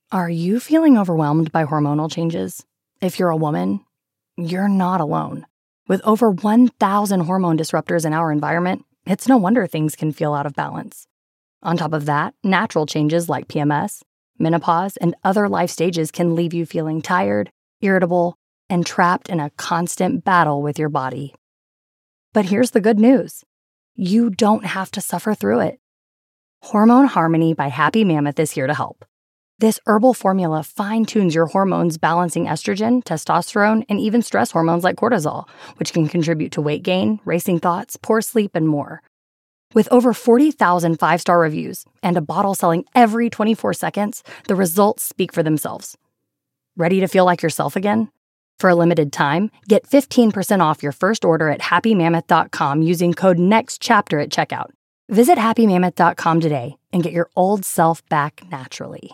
Are you feeling overwhelmed by hormonal changes? If you're a woman, you're not alone. With over 1,000 hormone disruptors in our environment, it's no wonder things can feel out of balance. On top of that, natural changes like PMS, menopause, and other life stages can leave you feeling tired, irritable, and trapped in a constant battle with your body. But here's the good news. You don't have to suffer through it. Hormone Harmony by Happy Mammoth is here to help. This herbal formula fine-tunes your hormones, balancing estrogen, testosterone, and even stress hormones like cortisol, which can contribute to weight gain, racing thoughts, poor sleep, and more. With over 40,000 five-star reviews and a bottle selling every 24 seconds, the results speak for themselves. Ready to feel like yourself again? For a limited time, get 15% off your first order at happymammoth.com using code NEXTCHAPTER at checkout. Visit happymammoth.com today and get your old self back naturally.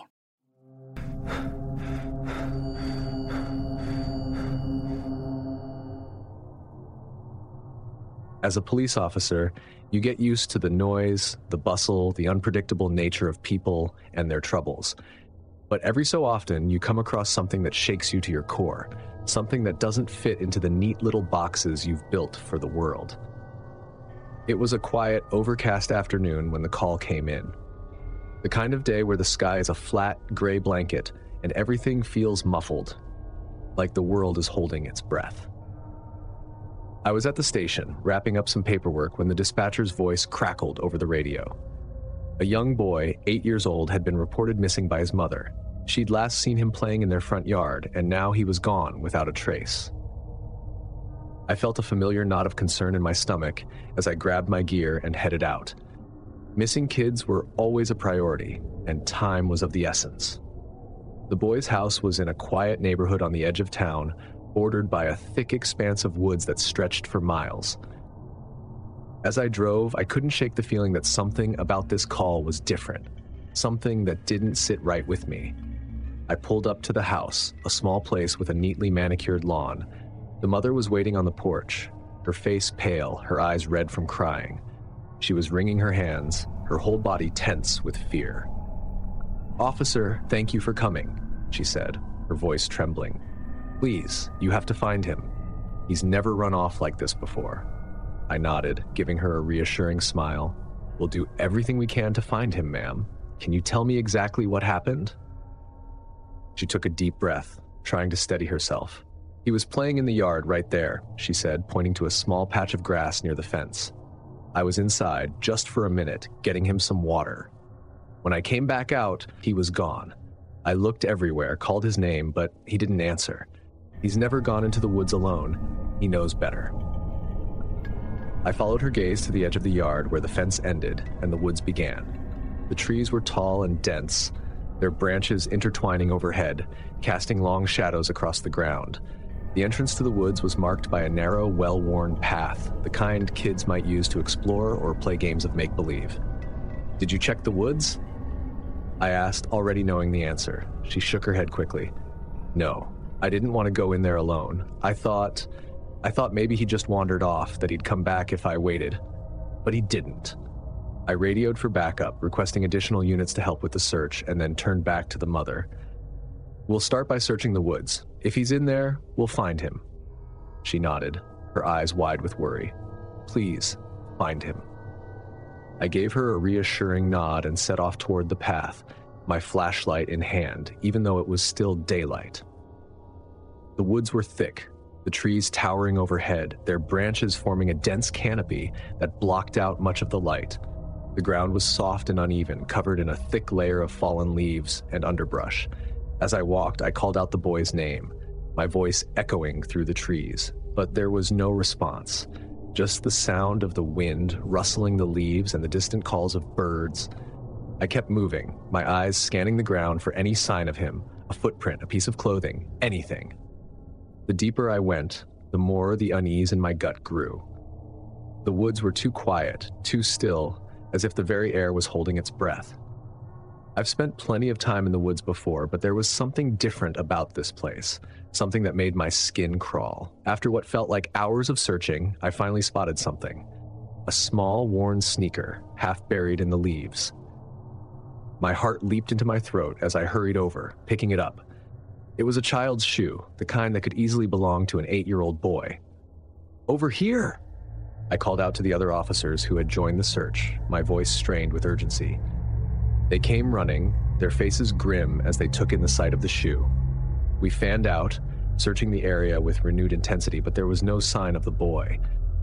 As a police officer, you get used to the noise, the bustle, the unpredictable nature of people and their troubles. But every so often, you come across something that shakes you to your core, something that doesn't fit into the neat little boxes you've built for the world. It was a quiet, overcast afternoon when the call came in. The kind of day where the sky is a flat, gray blanket and everything feels muffled, like the world is holding its breath. I was at the station, wrapping up some paperwork when the dispatcher's voice crackled over the radio. A young boy, 8 years old, had been reported missing by his mother. She'd last seen him playing in their front yard, and now he was gone without a trace. I felt a familiar knot of concern in my stomach as I grabbed my gear and headed out. Missing kids were always a priority, and time was of the essence. The boy's house was in a quiet neighborhood on the edge of town, bordered by a thick expanse of woods that stretched for miles. As I drove, I couldn't shake the feeling that something about this call was different, something that didn't sit right with me. I pulled up to the house, a small place with a neatly manicured lawn. The mother was waiting on the porch, her face pale, her eyes red from crying. She was wringing her hands, her whole body tense with fear. "Officer, thank you for coming," she said, her voice trembling. "Please, you have to find him. He's never run off like this before." I nodded, giving her a reassuring smile. "We'll do everything we can to find him, ma'am. Can you tell me exactly what happened?" She took a deep breath, trying to steady herself. "He was playing in the yard right there," she said, pointing to a small patch of grass near the fence. "I was inside, just for a minute, getting him some water. When I came back out, he was gone. I looked everywhere, called his name, but he didn't answer. He's never gone into the woods alone. He knows better." I followed her gaze to the edge of the yard where the fence ended and the woods began. The trees were tall and dense, their branches intertwining overhead, casting long shadows across the ground. The entrance to the woods was marked by a narrow, well-worn path, the kind kids might use to explore or play games of make-believe. "Did you check the woods?" I asked, already knowing the answer. She shook her head quickly. "No, I didn't want to go in there alone. I thought maybe he just wandered off, that he'd come back if I waited. But he didn't." I radioed for backup, requesting additional units to help with the search, and then turned back to the mother. "We'll start by searching the woods. If he's in there, we'll find him." She nodded, her eyes wide with worry. "Please, find him." I gave her a reassuring nod and set off toward the path, my flashlight in hand, even though it was still daylight. The woods were thick, the trees towering overhead, their branches forming a dense canopy that blocked out much of the light. The ground was soft and uneven, covered in a thick layer of fallen leaves and underbrush. As I walked, I called out the boy's name, my voice echoing through the trees, but there was no response. Just the sound of the wind rustling the leaves and the distant calls of birds. I kept moving, my eyes scanning the ground for any sign of him, a footprint, a piece of clothing, anything. The deeper I went, the more the unease in my gut grew. The woods were too quiet, too still, as if the very air was holding its breath. I've spent plenty of time in the woods before, but there was something different about this place, something that made my skin crawl. After what felt like hours of searching, I finally spotted something. A small, worn sneaker, half buried in the leaves. My heart leaped into my throat as I hurried over, picking it up. It was a child's shoe, the kind that could easily belong to an 8-year-old boy. "Over here!" I called out to the other officers who had joined the search, my voice strained with urgency. They came running, their faces grim as they took in the sight of the shoe. We fanned out, searching the area with renewed intensity, but there was no sign of the boy.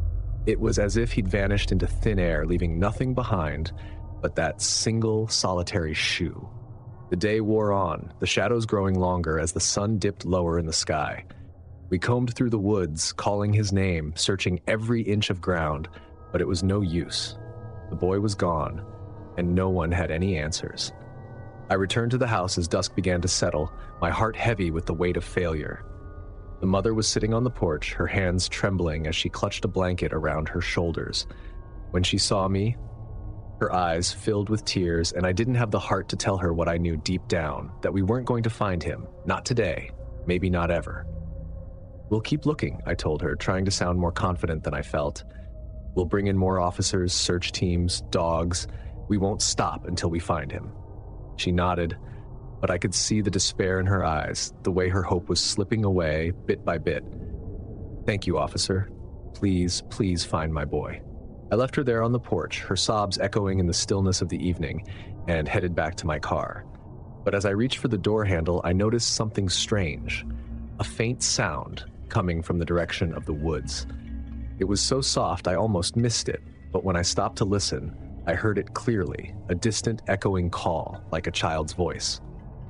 It was as if he'd vanished into thin air, leaving nothing behind but that single, solitary shoe. The day wore on, the shadows growing longer as the sun dipped lower in the sky. We combed through the woods, calling his name, searching every inch of ground, but it was no use. The boy was gone, and no one had any answers. I returned to the house as dusk began to settle, my heart heavy with the weight of failure. The mother was sitting on the porch, her hands trembling as she clutched a blanket around her shoulders. When she saw me, her eyes filled with tears, and I didn't have the heart to tell her what I knew deep down, that we weren't going to find him, not today, maybe not ever. "We'll keep looking," I told her, trying to sound more confident than I felt. "We'll bring in more officers, search teams, dogs. We won't stop until we find him." She nodded, but I could see the despair in her eyes, the way her hope was slipping away bit by bit. "Thank you, officer. Please, please find my boy." I left her there on the porch, her sobs echoing in the stillness of the evening, and headed back to my car. But as I reached for the door handle, I noticed something strange, a faint sound coming from the direction of the woods. It was so soft I almost missed it, but when I stopped to listen, I heard it clearly, a distant echoing call, like a child's voice.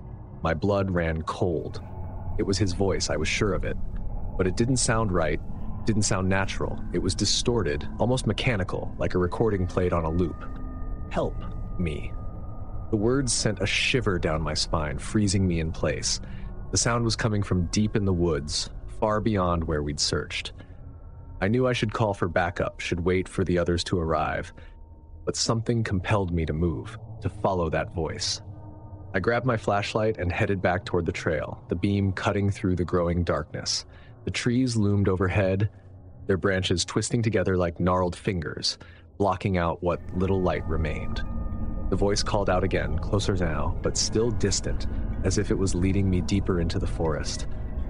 My blood ran cold. It was his voice, I was sure of it, but it didn't sound right. Didn't sound natural. It was distorted, almost mechanical, like a recording played on a loop. "Help me." The words sent a shiver down my spine, freezing me in place. The sound was coming from deep in the woods, far beyond where we'd searched. I knew I should call for backup, should wait for the others to arrive, but something compelled me to move, to follow that voice. I grabbed my flashlight and headed back toward the trail, the beam cutting through the growing darkness. The trees loomed overhead, their branches twisting together like gnarled fingers, blocking out what little light remained. The voice called out again, closer now, but still distant, as if it was leading me deeper into the forest.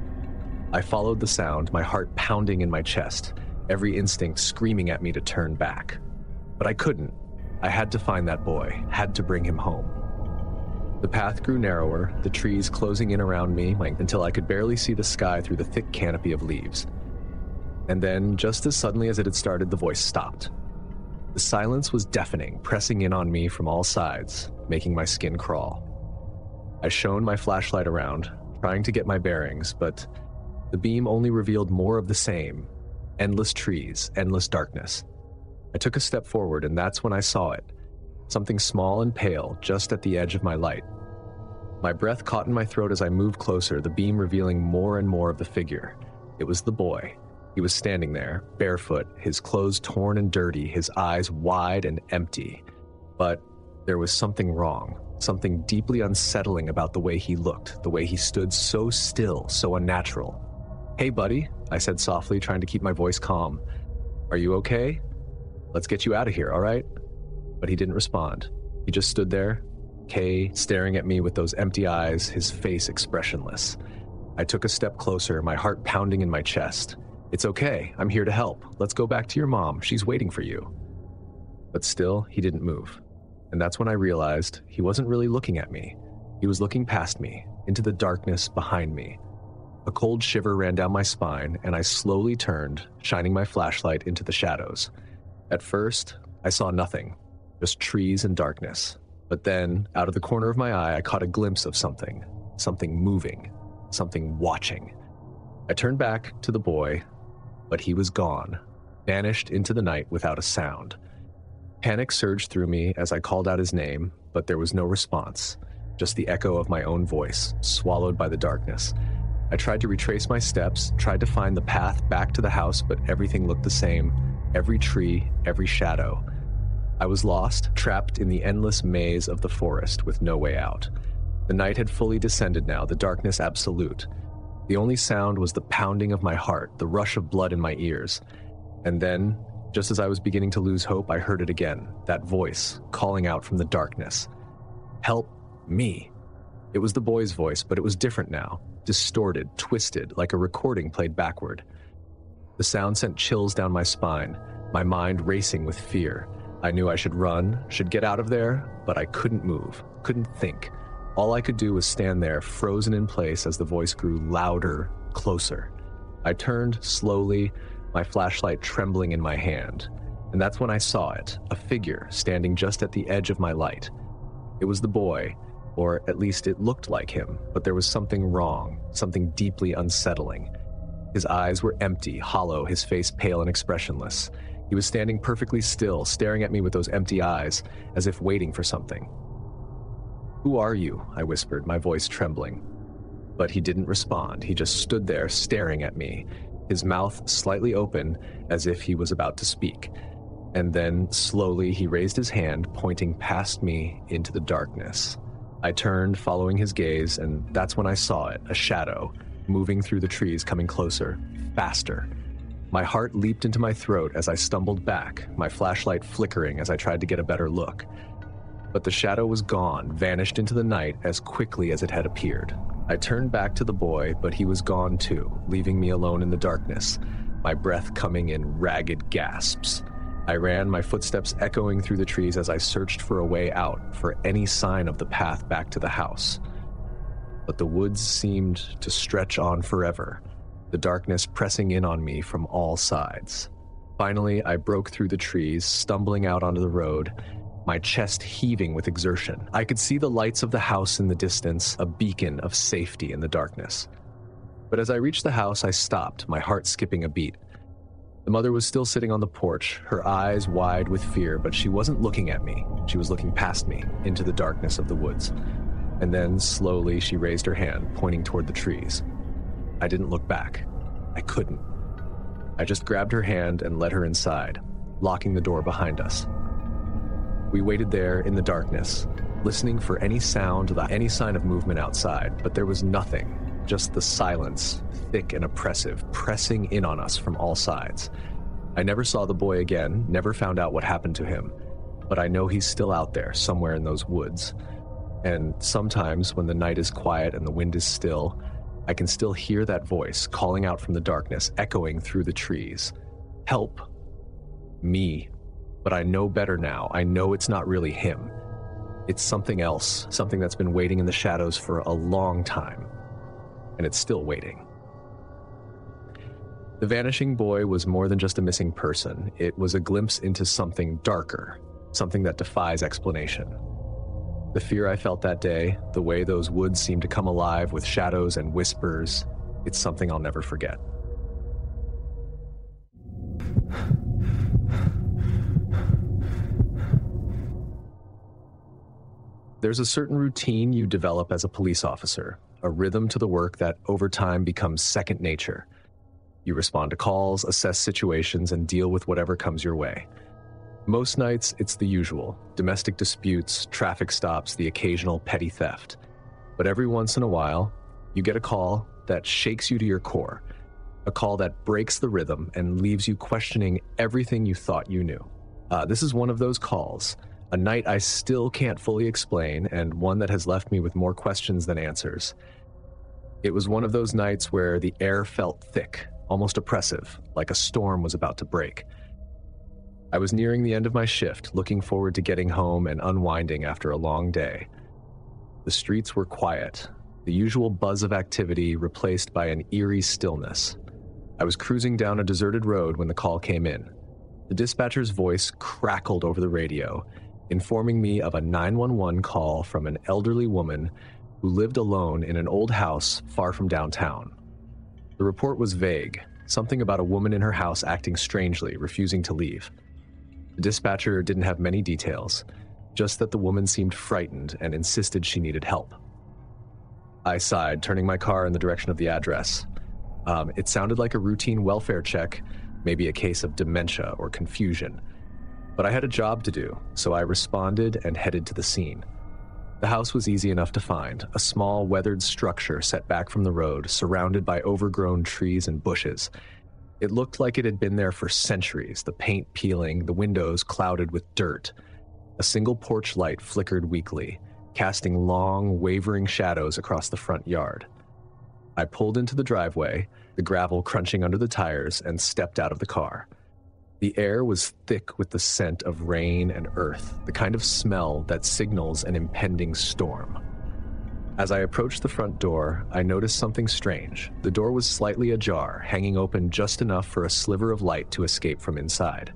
I followed the sound, my heart pounding in my chest, every instinct screaming at me to turn back. But I couldn't. I had to find that boy, had to bring him home. The path grew narrower, the trees closing in around me until I could barely see the sky through the thick canopy of leaves. And then, just as suddenly as it had started, the voice stopped. The silence was deafening, pressing in on me from all sides, making my skin crawl. I shone my flashlight around, trying to get my bearings, but the beam only revealed more of the same. Endless trees, endless darkness. I took a step forward, and that's when I saw it. Something small and pale, just at the edge of my light. My breath caught in my throat as I moved closer, the beam revealing more and more of the figure. It was the boy. He was standing there, barefoot, his clothes torn and dirty, his eyes wide and empty. But there was something wrong, something deeply unsettling about the way he looked, the way he stood so still, so unnatural. "Hey, buddy," I said softly, trying to keep my voice calm. "Are you okay? Let's get you out of here, all right?" But he didn't respond. He just stood there, Kay staring at me with those empty eyes, his face expressionless. I took a step closer, my heart pounding in my chest. "It's okay, I'm here to help. Let's go back to your mom, she's waiting for you." But still, he didn't move. And that's when I realized he wasn't really looking at me. He was looking past me, into the darkness behind me. A cold shiver ran down my spine, and I slowly turned, shining my flashlight into the shadows. At first, I saw nothing. Just trees and darkness. But then, out of the corner of my eye, I caught a glimpse of something moving, something watching. I turned back to the boy, but he was gone, vanished into the night without a sound. Panic surged through me as I called out his name, but there was no response, just the echo of my own voice, swallowed by the darkness. I tried to retrace my steps, tried to find the path back to the house, but everything looked the same, every tree, every shadow. I was lost, trapped in the endless maze of the forest with no way out. The night had fully descended now, the darkness absolute. The only sound was the pounding of my heart, the rush of blood in my ears. And then, just as I was beginning to lose hope, I heard it again, that voice calling out from the darkness. Help me. It was the boy's voice, but it was different now, distorted, twisted, like a recording played backward. The sound sent chills down my spine, my mind racing with fear. I knew I should run, should get out of there, but I couldn't move, couldn't think. All I could do was stand there, frozen in place as the voice grew louder, closer. I turned slowly, my flashlight trembling in my hand, and that's when I saw it, a figure standing just at the edge of my light. It was the boy, or at least it looked like him, but there was something wrong, something deeply unsettling. His eyes were empty, hollow, his face pale and expressionless. He was standing perfectly still, staring at me with those empty eyes, as if waiting for something. "Who are you?" I whispered, my voice trembling. But he didn't respond. He just stood there, staring at me, his mouth slightly open, as if he was about to speak. And then, slowly, he raised his hand, pointing past me into the darkness. I turned, following his gaze, and that's when I saw it, a shadow, moving through the trees, coming closer, faster. My heart leaped into my throat as I stumbled back, my flashlight flickering as I tried to get a better look. But the shadow was gone, vanished into the night as quickly as it had appeared. I turned back to the boy, but he was gone too, leaving me alone in the darkness, my breath coming in ragged gasps. I ran, my footsteps echoing through the trees as I searched for a way out, for any sign of the path back to the house. But the woods seemed to stretch on forever, the darkness pressing in on me from all sides. Finally, I broke through the trees, stumbling out onto the road, my chest heaving with exertion. I could see the lights of the house in the distance, a beacon of safety in the darkness. But as I reached the house, I stopped, my heart skipping a beat. The mother was still sitting on the porch, her eyes wide with fear, but she wasn't looking at me. She was looking past me, into the darkness of the woods. And then, slowly, she raised her hand, pointing toward the trees. I didn't look back. I couldn't. I just grabbed her hand and led her inside, locking the door behind us. We waited there in the darkness, listening for any sound, any sign of movement outside, but there was nothing, just the silence, thick and oppressive, pressing in on us from all sides. I never saw the boy again, never found out what happened to him, but I know he's still out there, somewhere in those woods. And sometimes, when the night is quiet and the wind is still, I can still hear that voice calling out from the darkness, echoing through the trees. Help me. But I know better now. I know it's not really him. It's something else, something that's been waiting in the shadows for a long time. And it's still waiting. The vanishing boy was more than just a missing person. It was a glimpse into something darker, something that defies explanation. The fear I felt that day, the way those woods seemed to come alive with shadows and whispers, it's something I'll never forget. There's a certain routine you develop as a police officer, a rhythm to the work that over time becomes second nature. You respond to calls, assess situations, and deal with whatever comes your way. Most nights, it's the usual: domestic disputes, traffic stops, the occasional petty theft. But every once in a while, you get a call that shakes you to your core, a call that breaks the rhythm and leaves you questioning everything you thought you knew. This is one of those calls, a night I still can't fully explain, and one that has left me with more questions than answers. It was one of those nights where the air felt thick, almost oppressive, like a storm was about to break. I was nearing the end of my shift, looking forward to getting home and unwinding after a long day. The streets were quiet, the usual buzz of activity replaced by an eerie stillness. I was cruising down a deserted road when the call came in. The dispatcher's voice crackled over the radio, informing me of a 911 call from an elderly woman who lived alone in an old house far from downtown. The report was vague, something about a woman in her house acting strangely, refusing to leave. The dispatcher didn't have many details, just that the woman seemed frightened and insisted she needed help. I sighed, turning my car in the direction of the address. It sounded like a routine welfare check, maybe a case of dementia or confusion. But I had a job to do, so I responded and headed to the scene. The house was easy enough to find, a small, weathered structure set back from the road, surrounded by overgrown trees and bushes. It looked like it had been there for centuries, the paint peeling, the windows clouded with dirt. A single porch light flickered weakly, casting long, wavering shadows across the front yard. I pulled into the driveway, the gravel crunching under the tires, and stepped out of the car. The air was thick with the scent of rain and earth, the kind of smell that signals an impending storm. As I approached the front door, I noticed something strange. The door was slightly ajar, hanging open just enough for a sliver of light to escape from inside.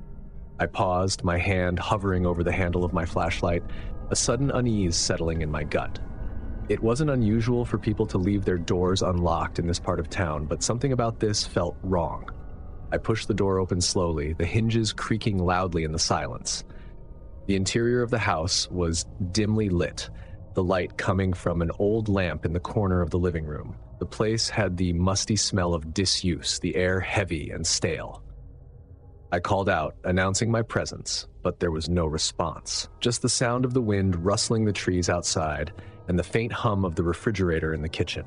I paused, my hand hovering over the handle of my flashlight, a sudden unease settling in my gut. It wasn't unusual for people to leave their doors unlocked in this part of town, but something about this felt wrong. I pushed the door open slowly, the hinges creaking loudly in the silence. The interior of the house was dimly lit, the light coming from an old lamp in the corner of the living room. The place had the musty smell of disuse, the air heavy and stale. I called out, announcing my presence, but there was no response. Just the sound of the wind rustling the trees outside and the faint hum of the refrigerator in the kitchen.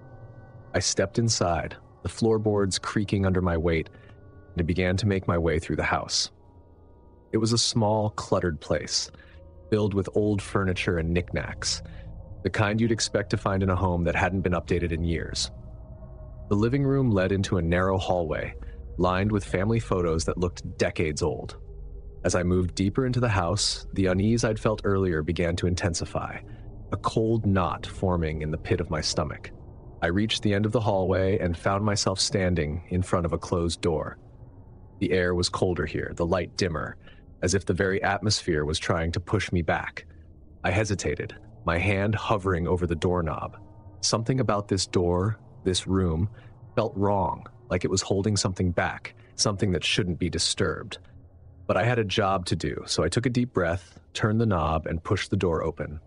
I stepped inside, the floorboards creaking under my weight, and I began to make my way through the house. It was a small, cluttered place, filled with old furniture and knickknacks, the kind you'd expect to find in a home that hadn't been updated in years. The living room led into a narrow hallway, lined with family photos that looked decades old. As I moved deeper into the house, the unease I'd felt earlier began to intensify, a cold knot forming in the pit of my stomach. I reached the end of the hallway and found myself standing in front of a closed door. The air was colder here, the light dimmer, as if the very atmosphere was trying to push me back. I hesitated, my hand hovering over the doorknob. Something about this door, this room, felt wrong, like it was holding something back, something that shouldn't be disturbed. But I had a job to do, so I took a deep breath, turned the knob, and pushed the door open.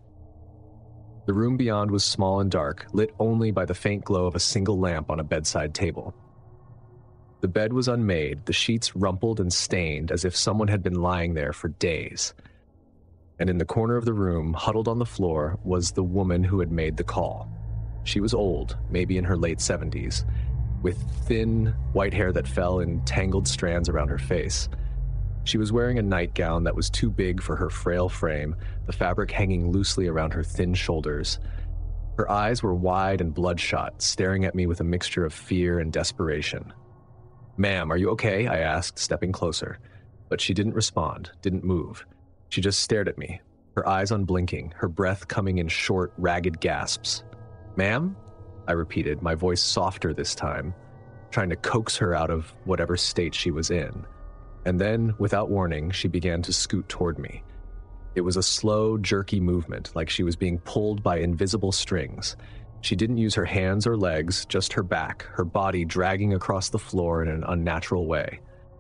The room beyond was small and dark, lit only by the faint glow of a single lamp on a bedside table. The bed was unmade, the sheets rumpled and stained as if someone had been lying there for days. And in the corner of the room, huddled on the floor, was the woman who had made the call. She was old, maybe in her late 70s, with thin, white hair that fell in tangled strands around her face. She was wearing a nightgown that was too big for her frail frame, the fabric hanging loosely around her thin shoulders. Her eyes were wide and bloodshot, staring at me with a mixture of fear and desperation. "Ma'am, are you okay?" I asked, stepping closer. But she didn't respond, didn't move. She just stared at me, her eyes unblinking, her breath coming in short, ragged gasps. "Ma'am?" I repeated, my voice softer this time, trying to coax her out of whatever state she was in. And then, without warning, she began to scoot toward me. It was a slow, jerky movement, like she was being pulled by invisible strings. She didn't use her hands or legs, just her back, her body dragging across the floor in an unnatural way.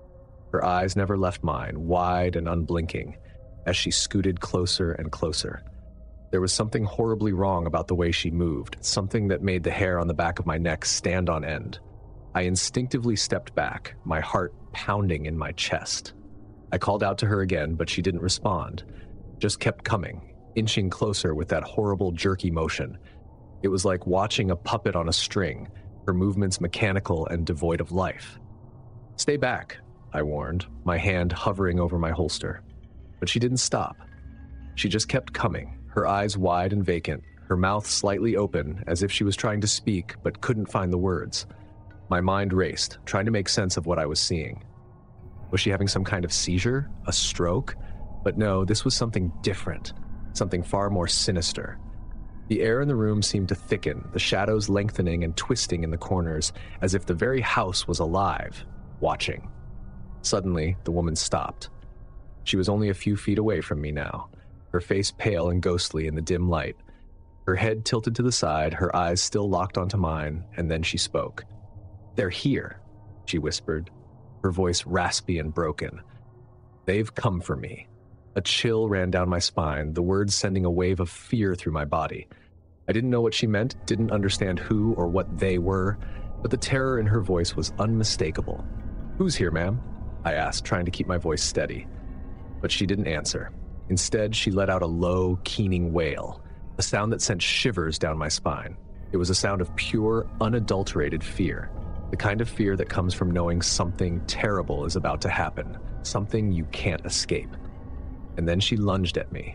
Her eyes never left mine, wide and unblinking, as she scooted closer and closer. There was something horribly wrong about the way she moved, something that made the hair on the back of my neck stand on end. I instinctively stepped back, my heart pounding in my chest. I called out to her again, but she didn't respond, just kept coming, inching closer with that horrible jerky motion. It was like watching a puppet on a string, her movements mechanical and devoid of life. "Stay back," I warned, my hand hovering over my holster. But she didn't stop. She just kept coming, her eyes wide and vacant, her mouth slightly open, as if she was trying to speak but couldn't find the words. My mind raced, trying to make sense of what I was seeing. Was she having some kind of seizure? A stroke? But no, this was something different, something far more sinister. The air in the room seemed to thicken, the shadows lengthening and twisting in the corners, as if the very house was alive, watching. Suddenly, the woman stopped. She was only a few feet away from me now, her face pale and ghostly in the dim light. Her head tilted to the side, her eyes still locked onto mine, and then she spoke. "They're here," she whispered, her voice raspy and broken. "They've come for me." A chill ran down my spine, the words sending a wave of fear through my body. I didn't know what she meant, didn't understand who or what they were, but the terror in her voice was unmistakable. "Who's here, ma'am?" I asked, trying to keep my voice steady. But she didn't answer. Instead, she let out a low, keening wail, a sound that sent shivers down my spine. It was a sound of pure, unadulterated fear. The kind of fear that comes from knowing something terrible is about to happen, something you can't escape. And then she lunged at me.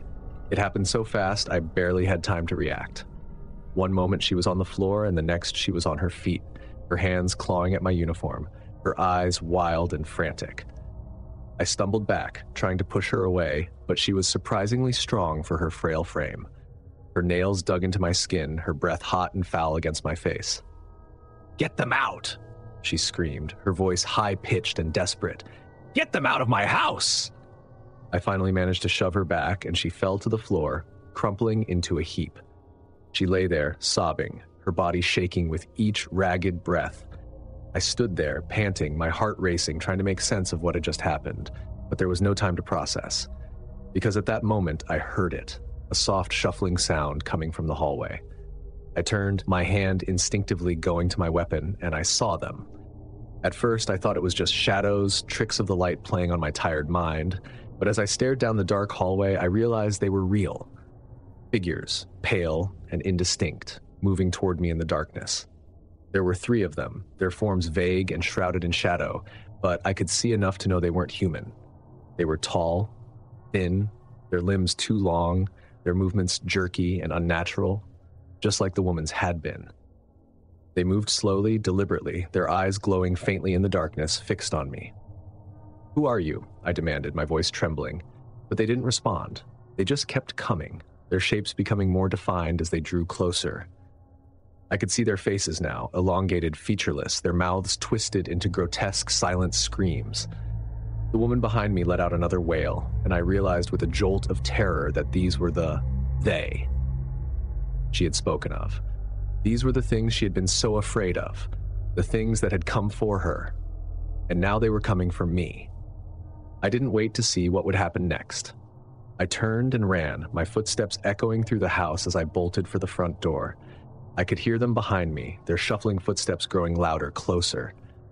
It happened so fast, I barely had time to react. One moment she was on the floor, and the next she was on her feet, her hands clawing at my uniform, her eyes wild and frantic. I stumbled back, trying to push her away, but she was surprisingly strong for her frail frame. Her nails dug into my skin, her breath hot and foul against my face. "Get them out!" she screamed, her voice high-pitched and desperate. "Get them out of my house!" I finally managed to shove her back, and she fell to the floor, crumpling into a heap. She lay there, sobbing, her body shaking with each ragged breath. I stood there, panting, my heart racing, trying to make sense of what had just happened, but there was no time to process. Because at that moment, I heard it, a soft shuffling sound coming from the hallway. I turned, my hand instinctively going to my weapon, and I saw them. At first, I thought it was just shadows, tricks of the light playing on my tired mind, but as I stared down the dark hallway, I realized they were real. Figures, pale and indistinct, moving toward me in the darkness. There were 3 of them, their forms vague and shrouded in shadow, but I could see enough to know they weren't human. They were tall, thin, their limbs too long, their movements jerky and unnatural, just like the woman's had been. They moved slowly, deliberately, their eyes glowing faintly in the darkness, fixed on me. "Who are you?" I demanded, my voice trembling. But they didn't respond. They just kept coming, their shapes becoming more defined as they drew closer. I could see their faces now, elongated, featureless, their mouths twisted into grotesque, silent screams. The woman behind me let out another wail, and I realized with a jolt of terror that these were the they she had spoken of. These were the things she had been so afraid of, the things that had come for her, and now they were coming for me. I didn't wait to see what would happen next. I turned and ran, my footsteps echoing through the house as I bolted for the front door. I could hear them behind me, their shuffling footsteps growing louder, closer.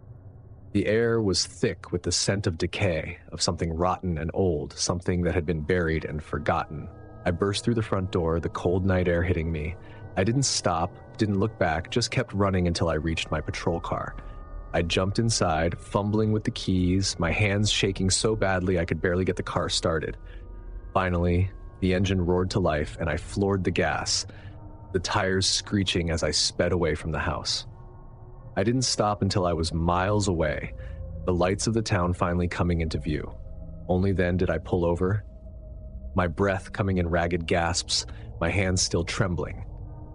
The air was thick with the scent of decay, of something rotten and old, something that had been buried and forgotten. I burst through the front door, the cold night air hitting me. I didn't stop, didn't look back, just kept running until I reached my patrol car. I jumped inside, fumbling with the keys, my hands shaking so badly I could barely get the car started. Finally, the engine roared to life and I floored the gas, the tires screeching as I sped away from the house. I didn't stop until I was miles away, the lights of the town finally coming into view. Only then did I pull over, my breath coming in ragged gasps, my hands still trembling.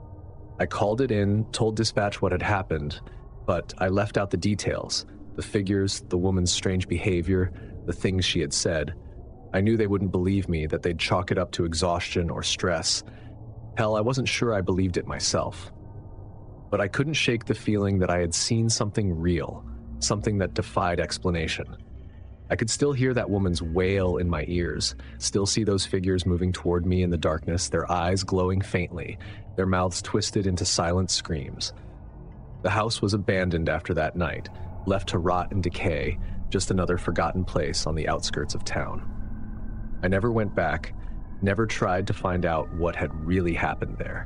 I called it in, told dispatch what had happened, but I left out the details, the figures, the woman's strange behavior, the things she had said. I knew they wouldn't believe me, that they'd chalk it up to exhaustion or stress. Hell, I wasn't sure I believed it myself. But I couldn't shake the feeling that I had seen something real, something that defied explanation. I could still hear that woman's wail in my ears, still see those figures moving toward me in the darkness, their eyes glowing faintly, their mouths twisted into silent screams. The house was abandoned after that night, left to rot and decay, just another forgotten place on the outskirts of town. I never went back, never tried to find out what had really happened there.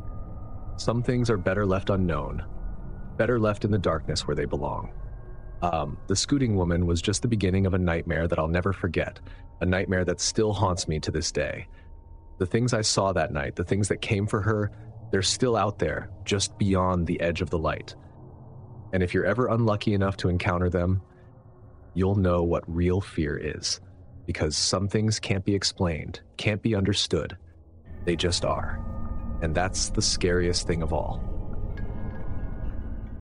Some things are better left unknown, better left in the darkness where they belong. The scooting woman was just the beginning of a nightmare that I'll never forget, a nightmare that still haunts me to this day. The things I saw that night, the things that came for her, they're still out there, just beyond the edge of the light. And if you're ever unlucky enough to encounter them, you'll know what real fear is, because some things can't be explained, can't be understood. They just are. And that's the scariest thing of all.